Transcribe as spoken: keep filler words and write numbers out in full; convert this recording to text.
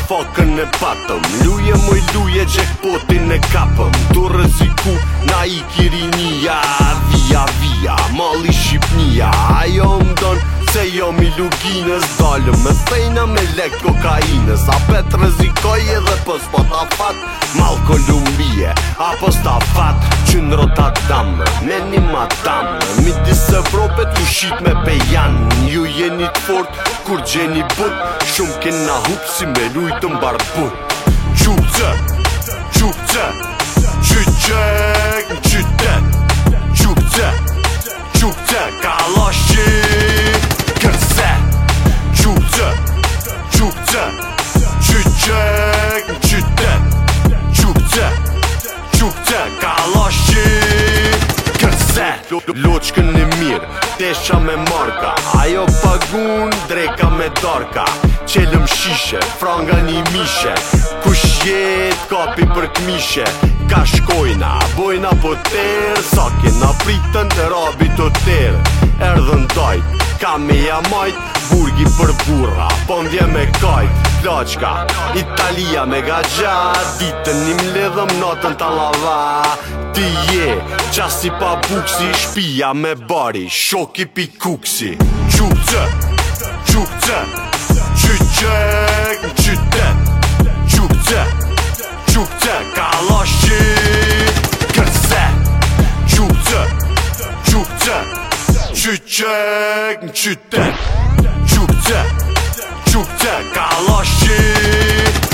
fakën e patëm. Luje moj luje jackpotin e kapëm. Tu rëziku na i kirinia. Via via, mali Shqipnia. Ajo m'don se jo mi luginës. Dalëm me fejna me lek kokainës. A pet rëzikoj edhe pës po ta fat mal Kolumbie, apo sta fat që në Rotterdam. Me një madam midis Evropet ju shit me pejan. Ju jeni t'fort kur gjeni but. Shumë kena hup si me lujtë mbarbut. Qupce, qupce, qyqek në qytet. Qupce, qupce, kalashi kërse. Qupce, qupce, qyqek në qytet. Qupce, qupce, kalashi kërse. Loqkën e mirë, tesha me marka. Ajo pagun, dreka me darka. Qelëm shishe, franga një mishe. Kush jet, kapi për kmishe. Ka shkojna, bojna po terë. Sa kena pritën të rabi të terë. Erdhën dajt, ka me jamajt. Burgi për burra, po ndje me kajt. Plaçka, Italia me gajat. Ditën një mledhëm, natën të lava. Ti je, qasi pa buksi. Shpia me bari, shoki pi kuksi. Qupce, qupce, qyqek në qytet. Qupce, qupce, kalashi kërse. Qupce, qupce, qyqek në qytet. Qupce, qupce, kalashi